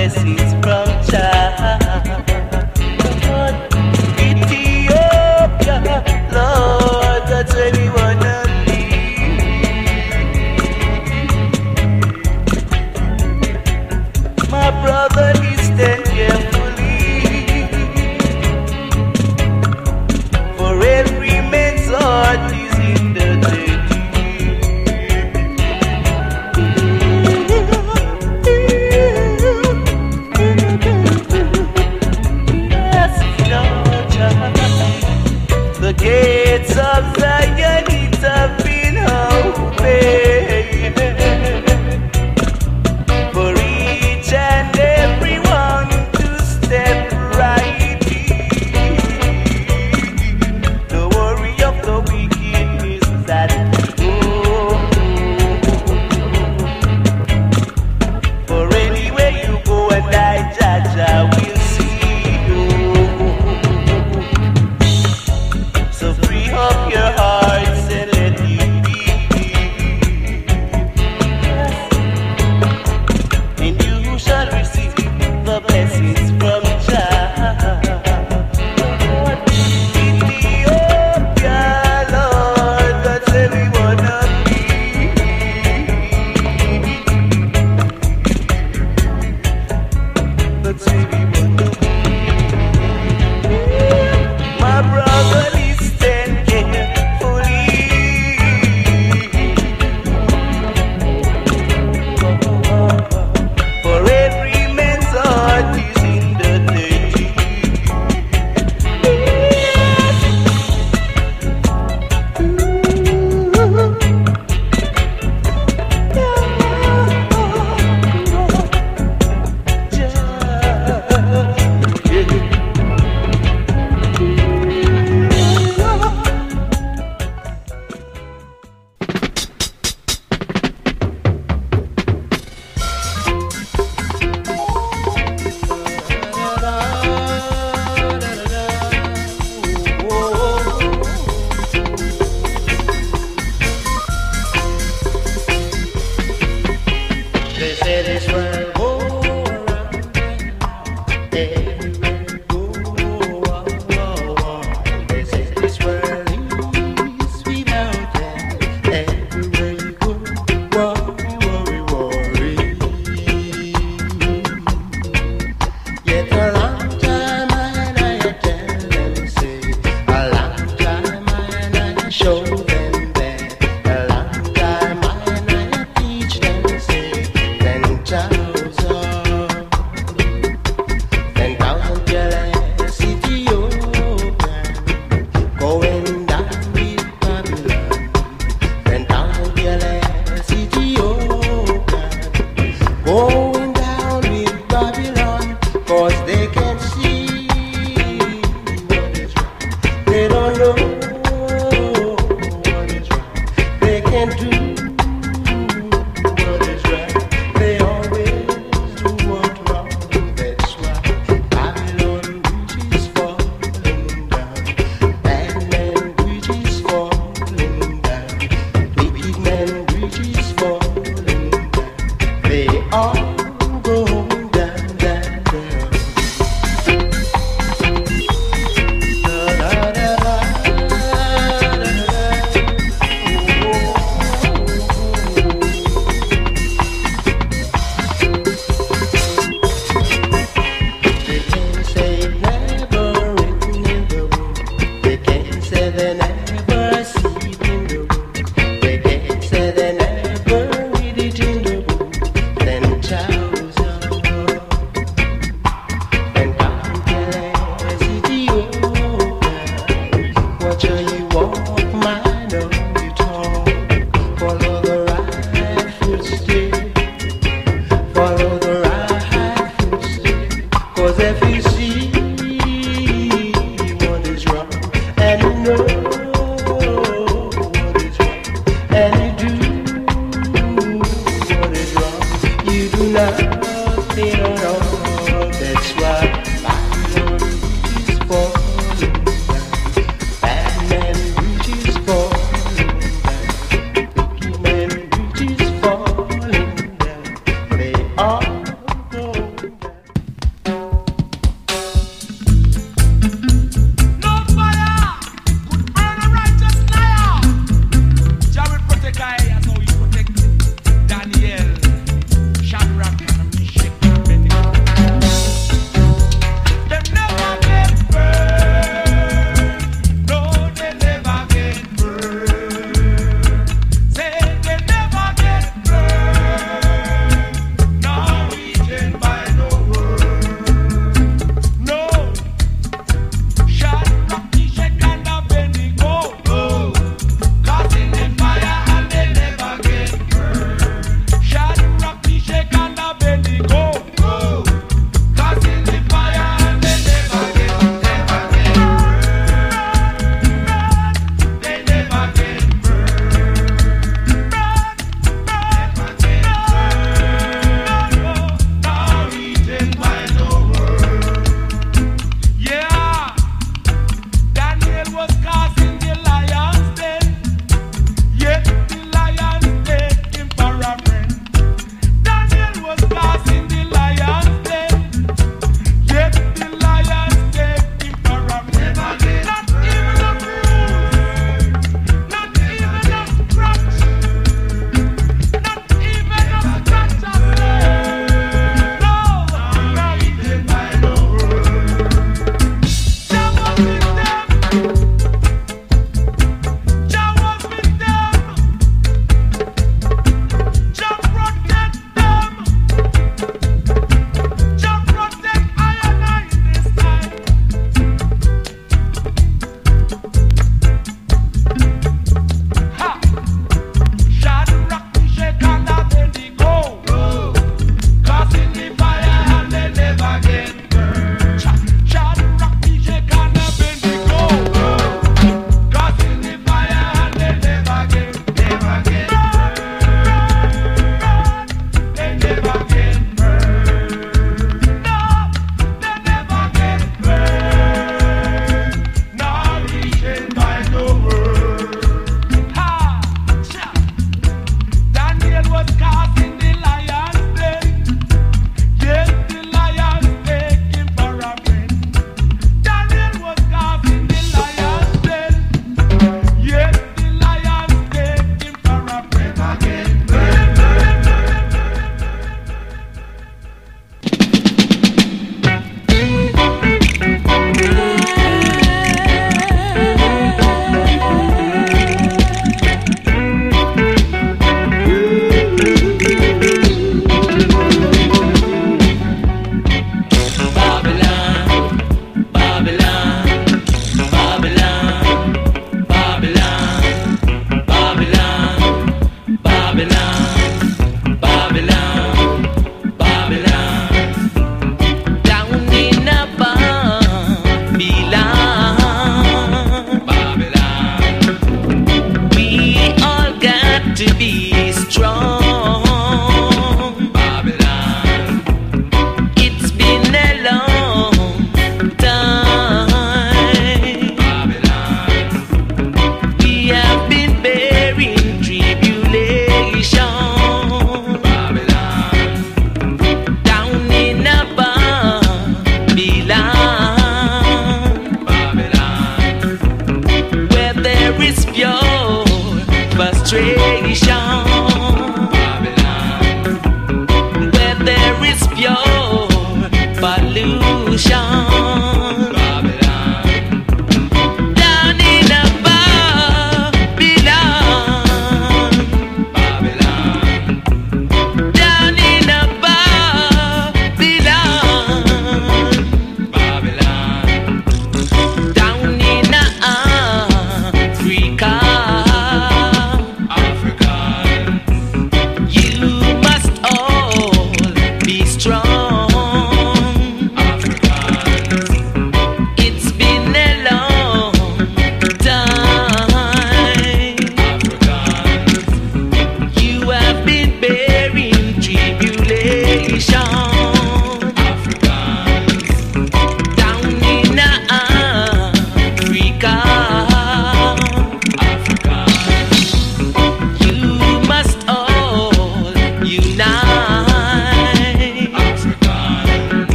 blessings from Jah. Ethiopia, Lord, that's where we wanna live. My brother, listen carefully, for every man's heart is in the dirty. The gates of Zion have been opened for each and everyone to step right in. The worry of the wicked is that for anywhere you go and I, Jaja, will see you. So free up your hearts and let it be, and you shall receive the blessings from Jah. Ethiopia, Lord, that's where we wanna be. That's where we wanna be. My brother, listen carefully, for every man's heart is in the dirty. They say this world go around, everywhere go on. They say this world is without end, everywhere you go, worry. Yet a long time I tell them, say, a long time I show them that, a long time I teach them, say, 10,000 jealous Ethiopian going down with Babylon. 10,000 jealous Ethiopian going down with Babylon, 'cause they can't see what is right. They don't know what is right. They can't do what is right. They always do what's wrong. That's why Babylon Bridge is falling down. Bad man Bridge is falling down. Wicked man Bridge is falling down. They all going down, down, down. Da, da, da, da, da, da. They can say never written in the book. They can say they never see it in the book. They can say they never read it in the book. 10,000 and countless Ethiopian. Watch how you walk, mind how you talk. Follow the right footstep. Follow the right footstep. 'Cause if you see what is wrong, and you know what is wrong, and you do what is wrong, you do nothing wrong. That's why Babylon is falling down. Bad man reaches falling down. Wicked man reaches falling down. They all go down.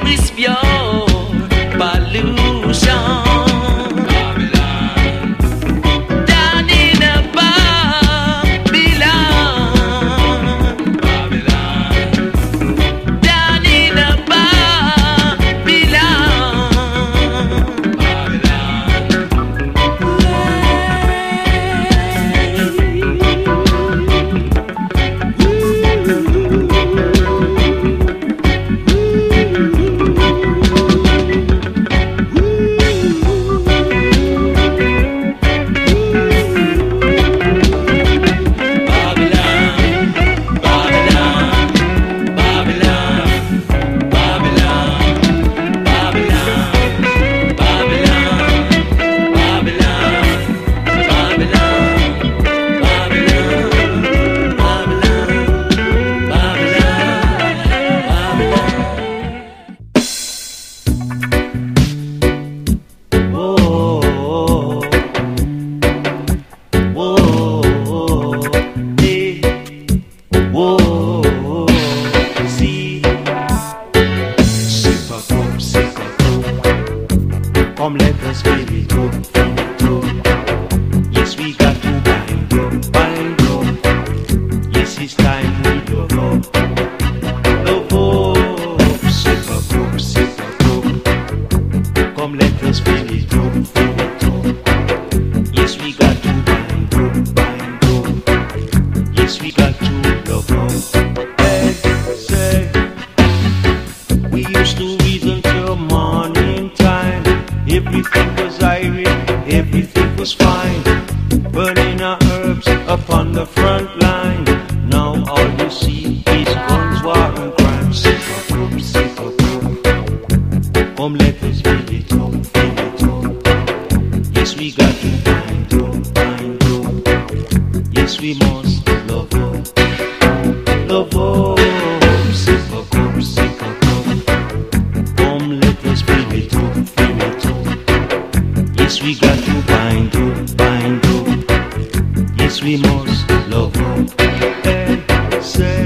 is pure pollution. Down in a Babylon. Down in a Come let us feel it too, feel it too. Yes, we got to bind up, bind up. Yes, it's time we love up. Love up, sip a cup, sip a cup. Come let us feel it too, feel it too. Yes, we got to bind up, bind up. Yes, we got to love up. Hey, say, we used to reason till morning time. Everything was irie, everything was fine. Burning our herbs upon the front line. Now all you see is guns, war and crime. Sip a cup, sip a cup. Come let us feel it up, feel it up. Yes, we got to bind up, bind up. Yes, we must love up, love up. Sip a cup, sip a cup. Come let us feel it up, feel it up. Yes, we got to bind up, bind up. Yes, we must love up. Hey, say,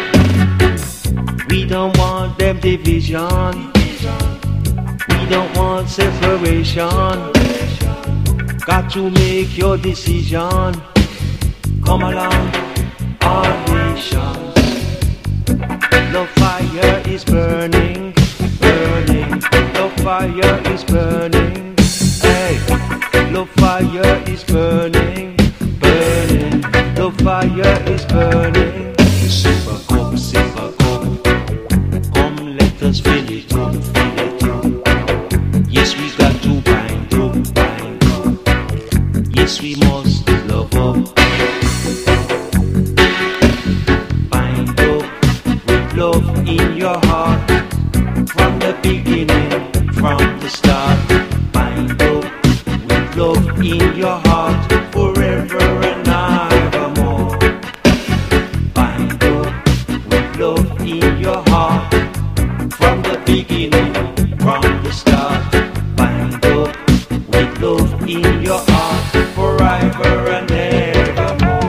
we don't want them division. We don't want separation. Got to make your decision. Come along, all nations. The fire is burning, burning. The fire is burning. Hey, the fire is burning, burning. The fire is burning. Sip a cup, sip a cup. Come let us feel it up, feel it up. Yes, we got to bind up, bind up. Yes, we must love up. Bind up with love in your heart. From the beginning, from the start. Bind up with love in your heart. Forever and evermore. Bind up with love in your heart. From the beginning, from the start. Bind up with love in your heart. Forever and evermore.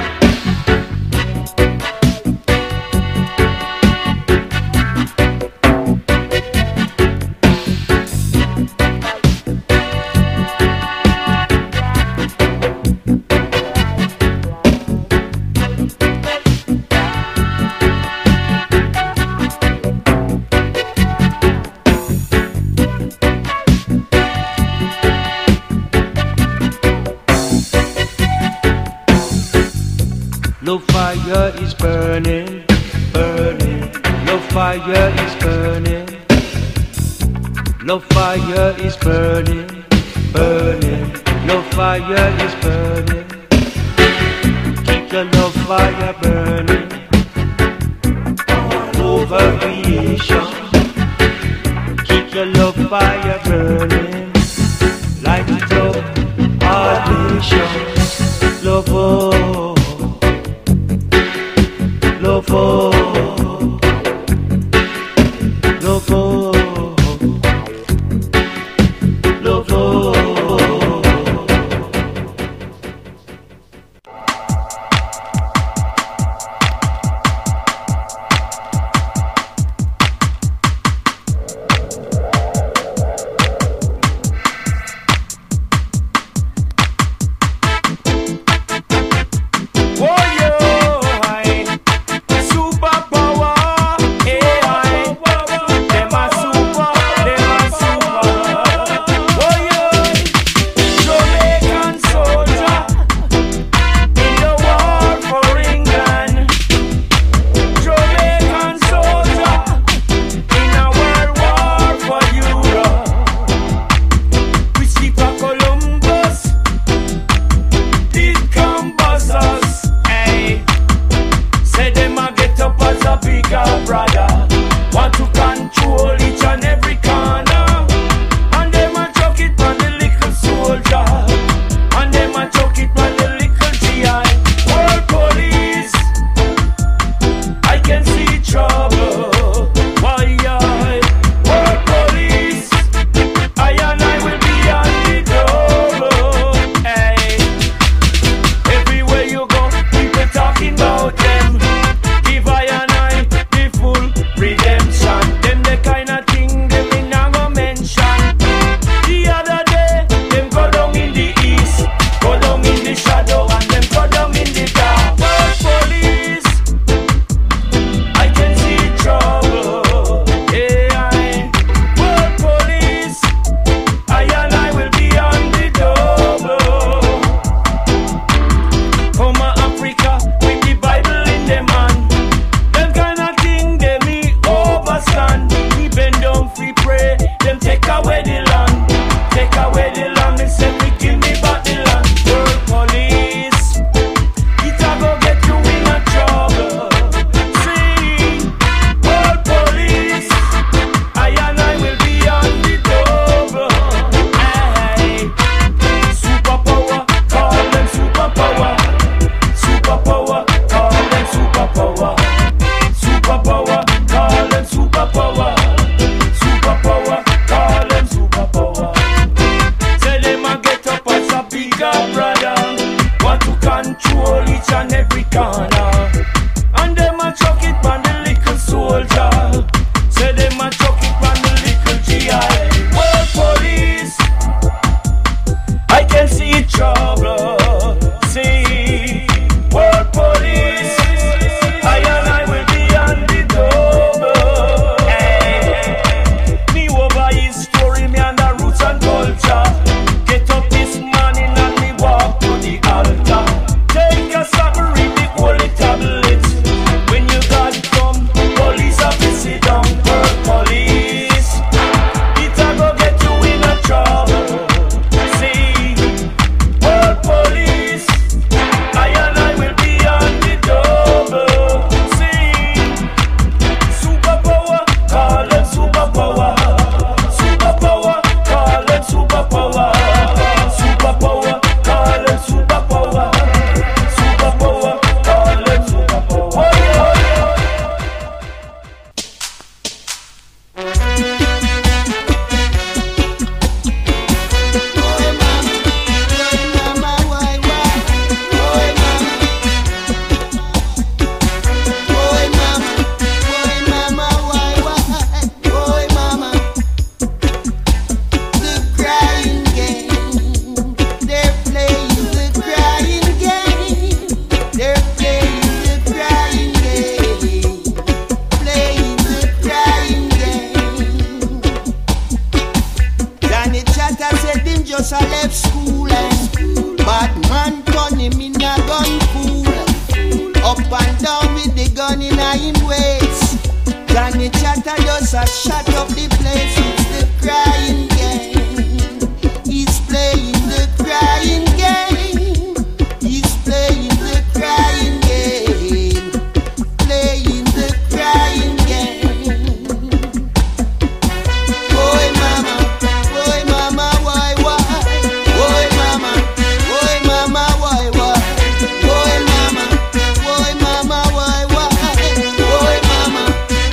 The fire is burning, burning. The fire is burning. The fire is burning, burning. The fire is burning. Keep the love fire burning all over creation. Keep the love fire burning. Light it up, all nations. Love all. Love all, love all, love all. just a left school and bad man turn him in a gun fool. Up and down with the gun in him waist. Johnny Chatter just a shut up the place. It's the crying game. He's playing the crying game. He's playing the crying game. Playing the crying game. Boy mama, why? Boy mama, why? Boy mama, why? Boy mama.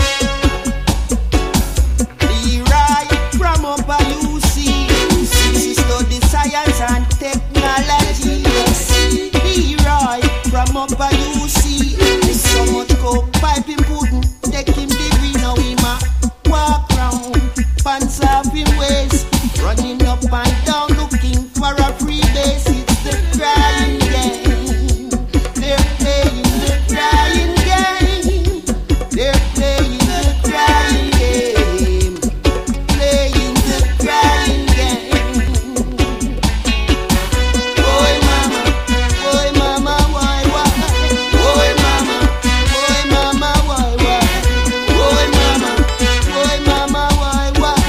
Leroy from Upper UC, she study science and technology. Leroy from Upper UC, there's so much coke pipe him couldn't take him degree. Now he ma walk round, pants off him waist, running up and down looking for a free base. It's the crying game. They're playing the crying game. They're playing the crying game. Playing the crying game. Boy mama, why? Boy mama, why? Boy mama, why?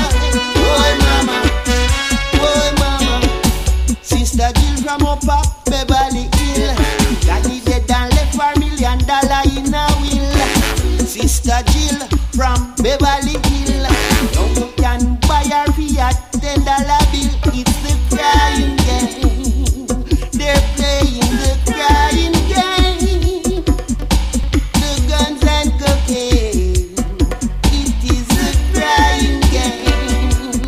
Boy mama. Sister Jill from Upper Beverly Hill, Daddy dead and left $1 million in a will. Sister Jill from Beverly Hill, now you can buy her Fiat $10 bill. It's the crying game. They're playing the crying game. The guns and cocaine. It is the crying game.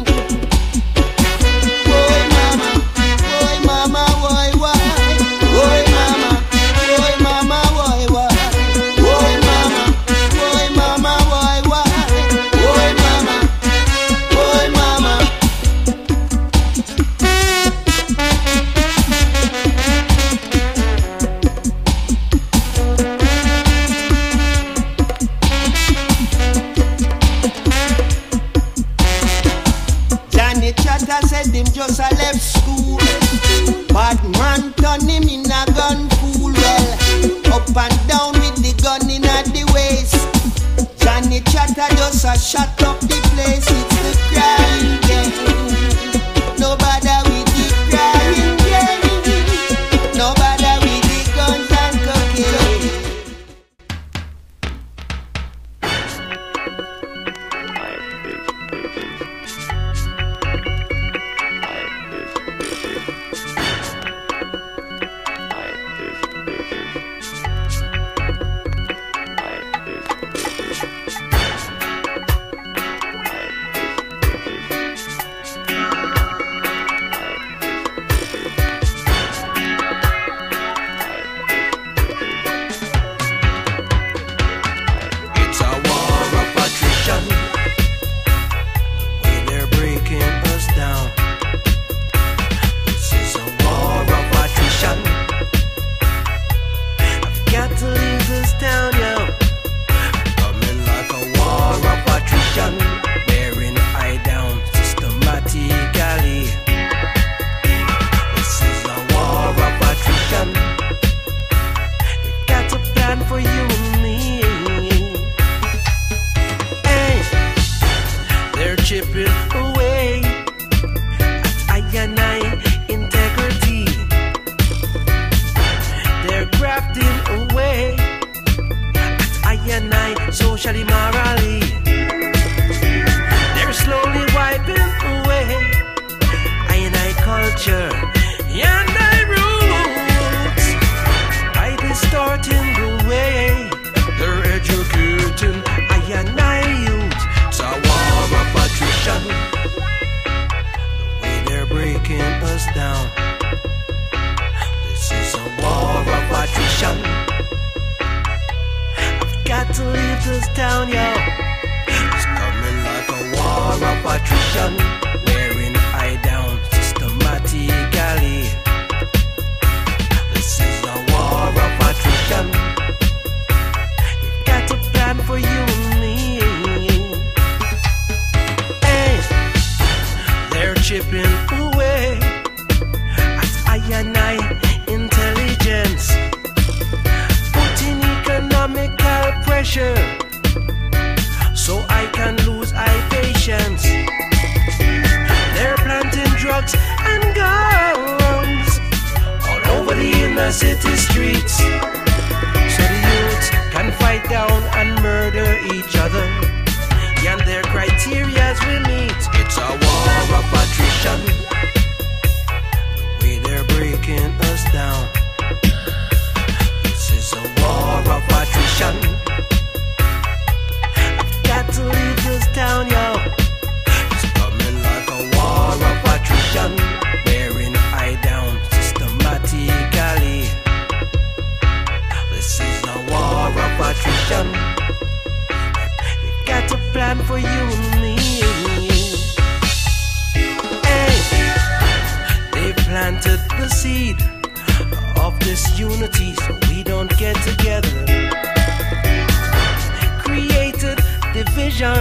Boy mama, why? Boy mama, why? Boy mama, why? Boy mama. Johnny Chatter said him just a left school. Bad man turn him in a gun fool. Well, up and down with the gun in a the waist. Johnny Chatter just a shut up the place. It's the crying game. Nobody with the crying game. Nobody with the guns and cocaine. It's a war of attrition. The way they're breaking us down. This is a war of attrition. I've got to leave this town, yo. Coming like a war of attrition. Wearing I down systematically. This is a war of attrition. You got a plan for you and me. Hey, they're chipping away at I and I integrity. They're grafting away at I and I socially, morally. They're slowly wiping away I and I culture and I roots by distorting the way they're educating I and I youth. It's a war of attrition. The way they're breaking us down. This is a war of attrition. I've got to leave this town, yo. It's coming like a war of attrition. Wearing I down systematically. This is a war of attrition. You've got a plan for you and me. Hey, they're chipping away pressure, so I can lose my patience. They're planting drugs and guns all over the inner city streets, so the youths can fight down and murder each other. And their criterias we meet. It's a war of attrition, the way they're breaking us down. This is a war of attrition. I've got to leave this town, yo. It's coming like a war of attrition, wearing I down systematically. This is a war of attrition. Got a plan for you and me. Hey, they planted the seed of this unity so we don't get together. Created division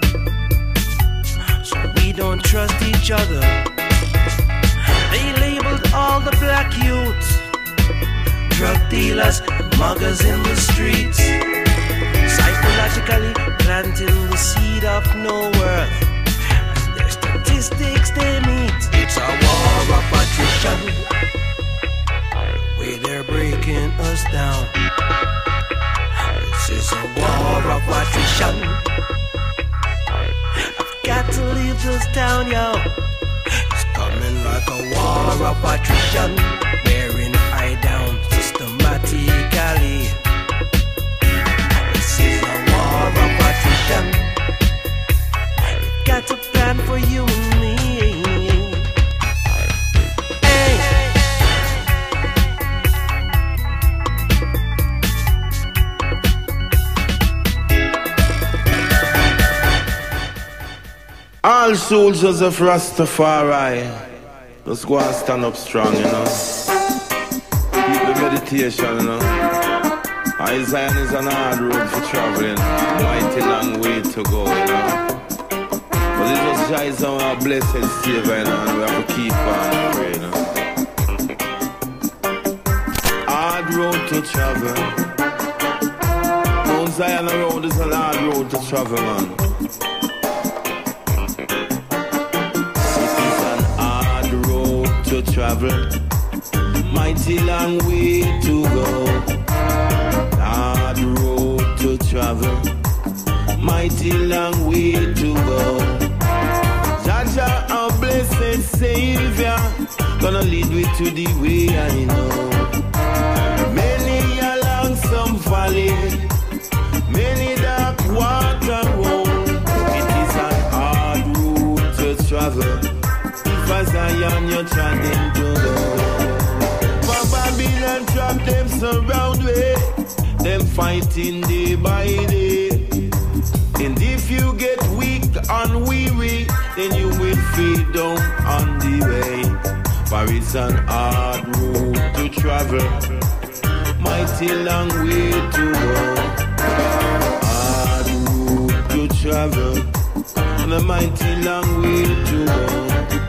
so we don't trust each other. They labeled all the black youths drug dealers and muggers in the streets, psychologically planting the seed of no worth. And their statistics they meet. It's a war of attrition, the way they're breaking us down. This is a war of attrition. I've got to leave this town, yo. It's coming like a war of attrition, wearing I down systematically. This is a war of attrition. Got a plan for you and me. Hey. All soldiers of Rastafari, let's go and stand up strong, you know. Keep the meditation, you know. Zion is an hard road for traveling, mighty long way to go, you know. But it just shines on our blessed Savior, you know, and we have to keep on praying, you know. Hard road to travel. Mount Zion road is a hard road to travel, man. It is an hard road to travel, mighty long way to go. Hard road to travel, mighty long way to go. Jaja, our blessed Savior, gonna lead me to the way I know. Many along some valley, many dark water road. It is an hard road to travel, if as Zion you're trying to go. For Babylon trap them surround way, them fighting day by day. And if you get weak and weary, then you will fade down on the way. For it's an hard road to travel, mighty long way to go. Hard road to travel, and a mighty long way to go.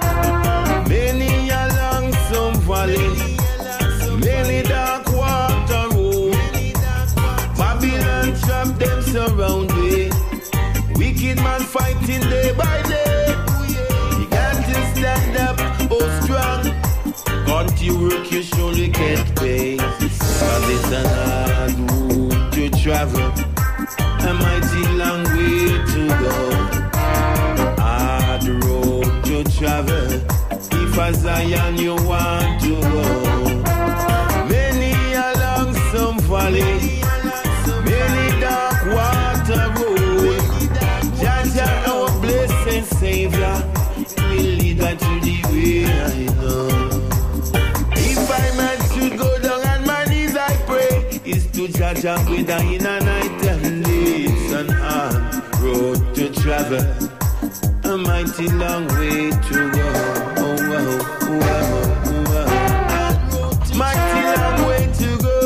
Many along some valley, many dark water road. Babylon trap them surround me. Wicked man fighting day by day. You got to stand up, oh strong. Can't you work, you surely get paid. Cause it's an hard road to travel, a mighty long way to go. Hard road to travel, if a Zion you want to go. Many along some valley, many dark water road. Jaja, our blessed Savior, will lead us to the way I know. If I man should go down on my knees, I pray, is to Jaja with a in a night and day. It's an hard road to travel, a mighty long way to go. Oh, oh, oh, oh, oh. Mighty long way to go.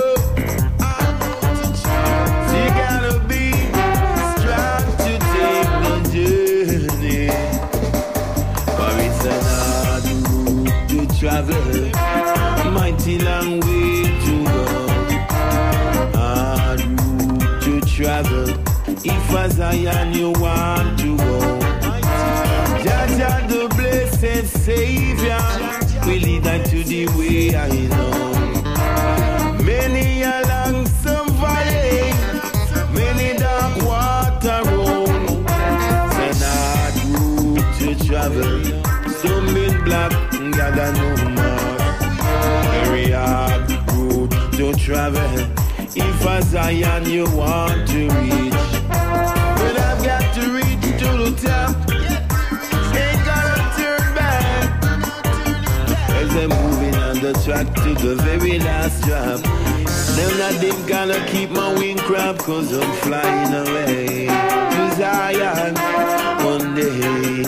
So you gotta be strong to take the journey. For it's an hard road to travel, mighty long way to go. Hard road to travel, Zion you want to go. Jah the blessed Savior will lead unto the way I know. Many along some valley, many dark water road. It's an hard route to travel. Some in black gather no more. Very hard route to travel. If a Zion you want to reach, but I've got to reach to the top. Ain't gonna turn back. As I'm moving on the track to the very last drop. Them not them gonna keep my wing crap, cause I'm flying away to Zion one day.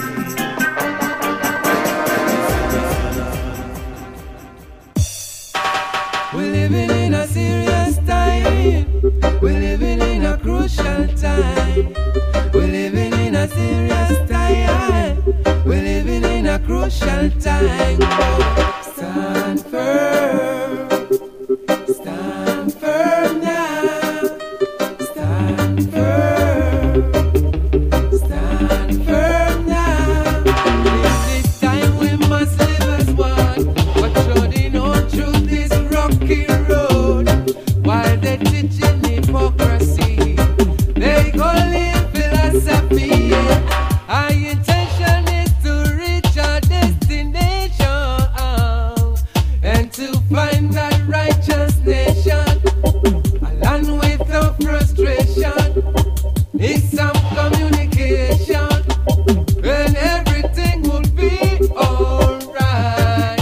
We're living in a serious time. We're living in a crucial time. We're living in a serious time. We're living in a crucial time. Stand firm. Stand firm now. Stand firm. Stand firm now. In this time we must live as one. But treading on through this rocky road, while they're teaching hypocrisy, they call it philosophy. Our intention is to reach our destination and to find that righteous nation, a land with no frustration. It's some communication, and everything will be alright.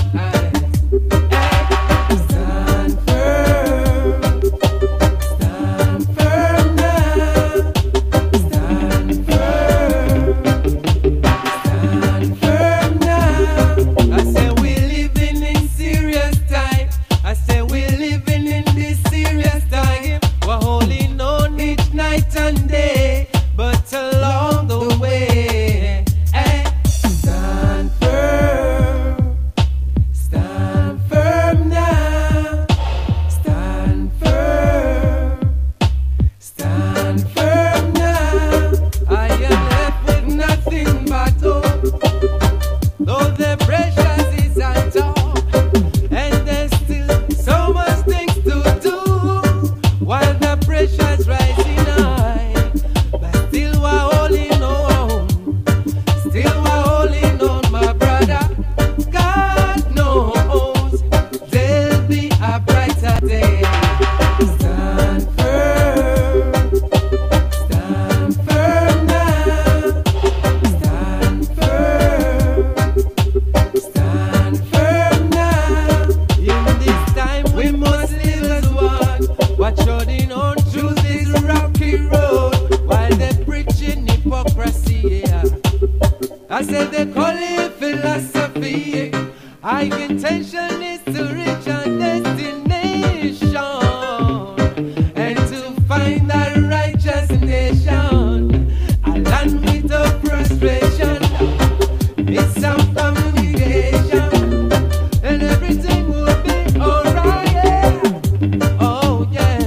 Stand firm. Stand firm now. Stand firm. Stand firm now. I say we're living in serious time. I say we're living in this serious time. We're holding on each night and day, but along the way, stand firm. Stand firm now. Stand firm. Stand firm now. I am left with nothing but hope. Though the pressures is at top, and there's still so much things to do, while the pressure's rising high. But still we're holding on. Still we're holding on, my brother. God knows there'll be a brighter day. Stand firm. Stand firm now. Stand firm. Stand firm now. In this time we must live as one. Watch treading on through this rocky road, while they're preaching hypocrisy. I said they call it philosophy. Our intention is to reach our destination and to find that righteous nation, a land with no frustration. It's some communication, and everything will be alright. Yeah. Oh yeah.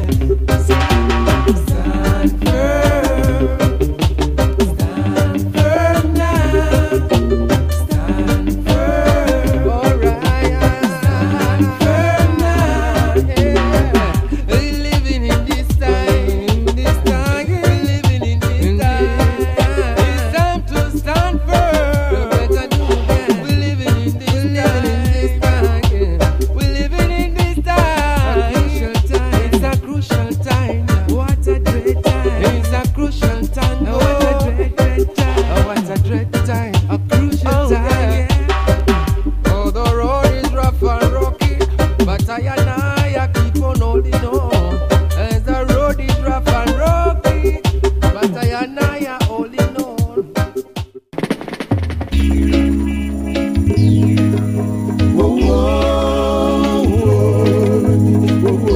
Stand firm. Stand firm now. Stand firm. Alright. Stand firm now. Yeah. We're living in this time. In this time. We're living in this time. It's time to stand firm. You better do that. We're living in this time. We're living in this time. It's a crucial time. What a dread time. It's a crucial time. What a dread time. What a dread time. A crucial time. Oh, the road is rough and rocky, but I keep on holding on. As the road is rough and rocky, but I holding on. Whoa, whoa, whoa, whoa,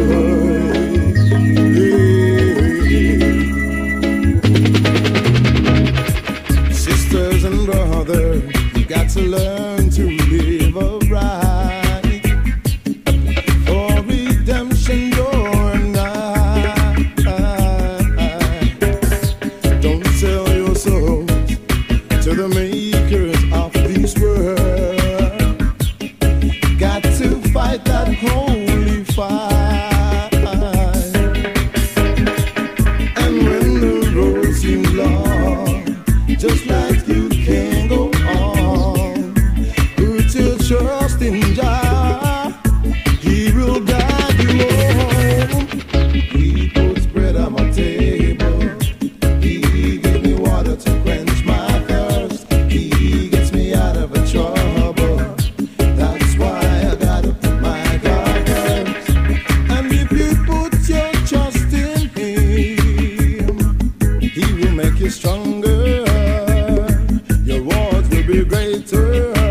yeah. Sisters and brothers, you got to learn to live upright. For redemption, you're not. makers of this world got to fight that holy fight. And when the road seems long, just like you can't go on, put your trust in Jah, He will guide you home. He puts bread on my table, He gives me water to quench my thirst, He gets me out of a trouble. That's why I gotta put my God first. And if you put your trust in Him, He will make you stronger. Your rewards will be greater.